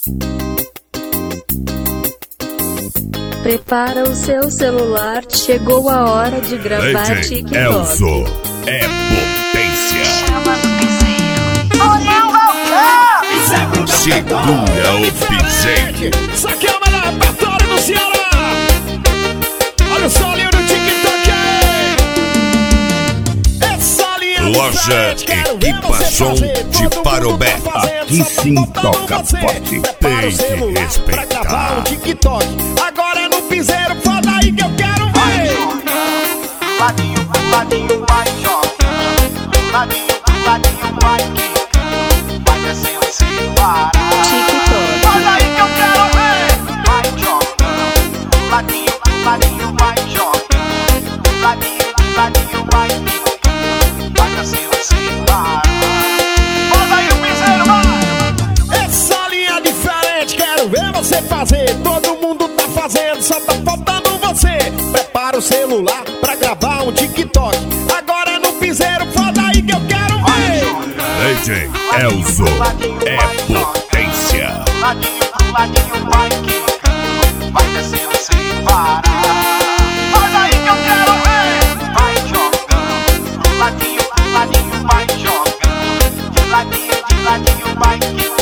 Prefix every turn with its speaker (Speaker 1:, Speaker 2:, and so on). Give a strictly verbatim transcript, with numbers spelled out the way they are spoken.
Speaker 1: Prepara o seu celular, chegou a hora de gravar TikTok.
Speaker 2: Elzo é potência.
Speaker 3: Chama no piseiro.
Speaker 2: Segura o piseiro.
Speaker 4: Isso aqui é o melhor repertório do Ceará. Olha o solinho do TikTok aí. Essa linha
Speaker 2: Loja Equipação de Parobé. Aqui sim toca forte. Tem que respeitar.
Speaker 4: TikTok. Agora é no piseiro, foda aí que eu quero ver.
Speaker 3: Ladinho, ladinho, vai jogando. Ladinho, ladinho, vai quicando. Vai descendo sem parar.
Speaker 1: TikTok.
Speaker 3: Foda aí que eu quero ver. Vai jogando. Ladinho, ladinho, vai jogando. Ladinho, ladinho, vai quicando. Vai descendo sem parar. Foda aí o piseiro, vai.
Speaker 4: Essa linha diferente, quero ver você fazer. Todo mundo tá fazendo, só tá faltando você. Prepara o celular pra gravar um TikTok. Agora é no piseiro, foda aí que eu quero ver.
Speaker 2: D J Elzo é potência.
Speaker 3: Ladinho, ladinho, vai quicando. Vai descendo sem parar. Foda aí que eu quero ver. Vai jogando. Ladinho, ladinho, vai jogando. De ladinho, de ladinho, vai quicando.